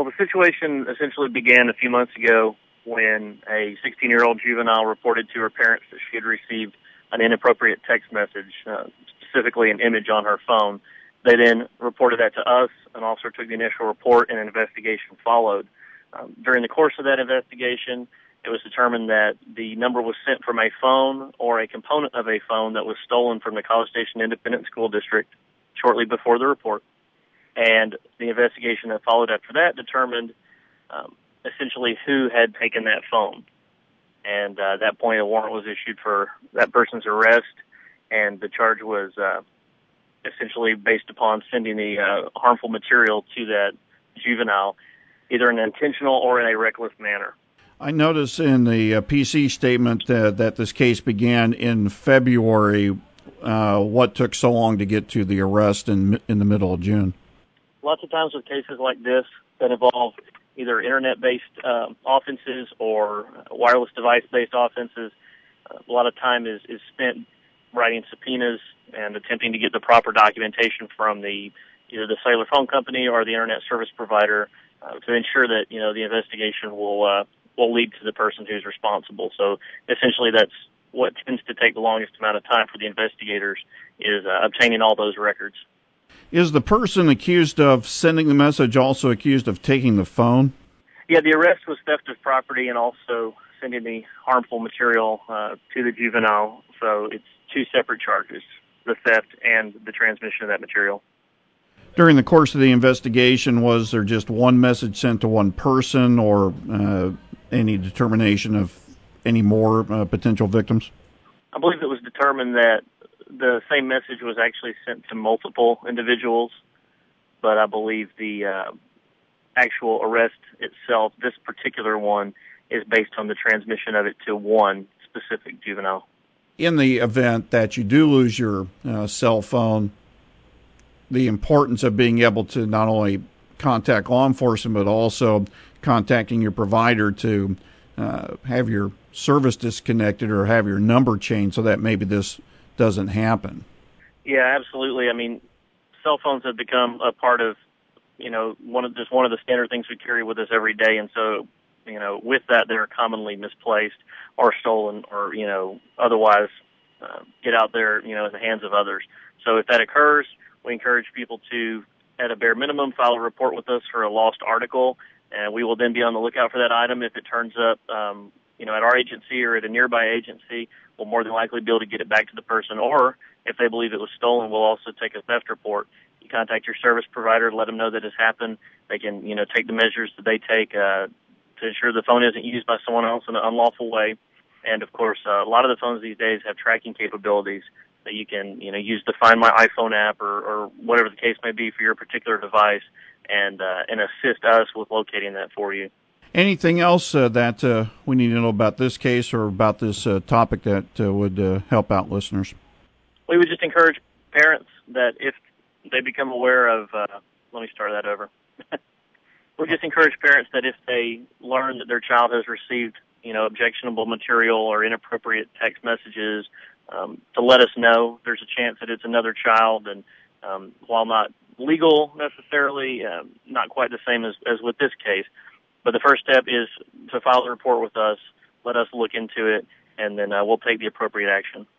the situation essentially began a few months ago when a 16-year-old juvenile reported to her parents that she had received an inappropriate text message, specifically an image on her phone. They then reported that to us. An officer took the initial report, and an investigation followed. During the course of that investigation, it was determined that the number was sent from a phone or a component of a phone that was stolen from the College Station Independent School District shortly before the report. And the investigation that followed after that determined essentially who had taken that phone. And at that point, a warrant was issued for that person's arrest, and the charge was essentially based upon sending the harmful material to that juvenile, either in an intentional or in a reckless manner. I notice in the PC statement that this case began in February. What took so long to get to the arrest in the middle of June? Lots of times with cases like this that involve either internet-based offenses or wireless device-based offenses, a lot of time is spent writing subpoenas and attempting to get the proper documentation from either the cellular phone company or the internet service provider to ensure that the investigation will lead to the person who's responsible. So essentially, that's what tends to take the longest amount of time for the investigators is obtaining all those records. Is the person accused of sending the message also accused of taking the phone? Yeah, the arrest was theft of property and also sending the harmful material to the juvenile. So it's two separate charges, the theft and the transmission of that material. During the course of the investigation, was there just one message sent to one person or any determination of any more potential victims? I believe it was determined that the same message was actually sent to multiple individuals, but I believe the actual arrest itself, this particular one, is based on the transmission of it to one specific juvenile. In the event that you do lose your cell phone, the importance of being able to not only contact law enforcement, but also contacting your provider to have your service disconnected or have your number changed so that maybe this doesn't happen. Yeah, absolutely. I mean, cell phones have become a part of, one of the standard things we carry with us every day. And so, with that, they're commonly misplaced or stolen or, otherwise get out there, in the hands of others. So if that occurs, we encourage people to, at a bare minimum, file a report with us for a lost article, and we will then be on the lookout for that item. If it turns up, at our agency or at a nearby agency, we'll more than likely be able to get it back to the person. Or if they believe it was stolen, we'll also take a theft report. You contact your service provider, let them know that it's happened. They can, take the measures that they take to ensure the phone isn't used by someone else in an unlawful way. And, of course, a lot of the phones these days have tracking capabilities that you can, use the Find My iPhone app or whatever the case may be for your particular device and assist us with locating that for you. Anything else that we need to know about this case or about this topic that would help out listeners? We would just encourage parents that if they become aware of, let me start that over. We just encourage parents that if they learn that their child has received, objectionable material or inappropriate text messages, to let us know. There's a chance that it's another child, and while not legal necessarily, not quite the same as with this case. But the first step is to file the report with us, let us look into it, and then we'll take the appropriate action.